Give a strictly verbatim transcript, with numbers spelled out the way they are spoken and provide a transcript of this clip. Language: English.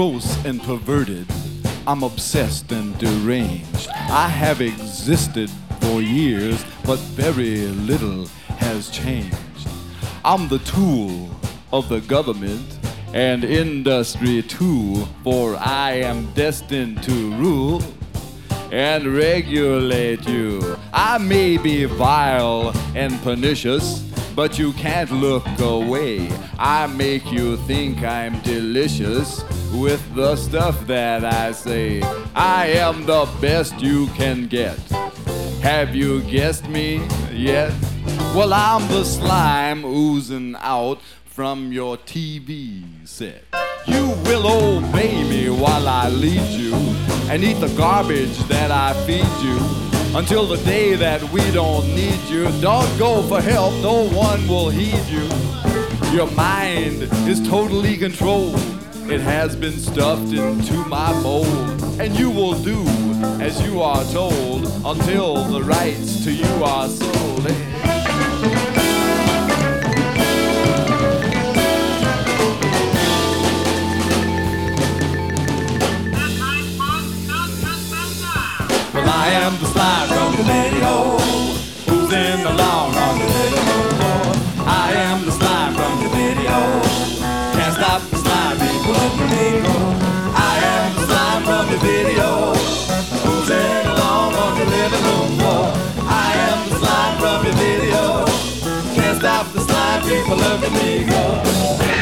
gross and perverted. I'm obsessed and deranged. I have existed for years, but very little has changed. I'm the tool of the government and industry too, for I am destined to rule and regulate you. I may be vile and pernicious, but you can't look away. I make you think I'm delicious with the stuff that I say. I am the best you can get. Have you guessed me yet? Well, I'm the slime oozing out from your T V set. You will obey me while I lead you and eat the garbage that I feed you until the day that we don't need you. Don't go for help, no one will heed you. Your mind is totally controlled. It has been stuffed into my mold, and you will do as you are told until the rights to you are sold. Well, I am the slime from the video, oozing along on the video. I am the slime from the video, can't stop the slime people of the video. I am the slime from the video, oozing along on the living room floor. I am the slime from the video, can't stop the slime people of the video.